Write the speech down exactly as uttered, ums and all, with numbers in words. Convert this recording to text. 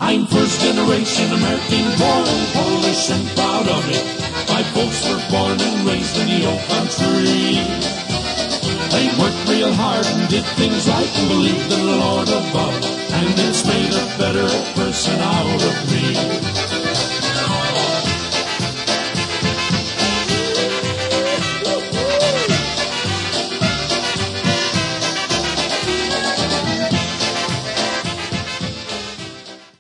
I'm first generation American, born Polish and proud of it. My folks were born and raised in the old country. They worked real hard and did things right and believed in the Lord above, and it's made a better person out of me.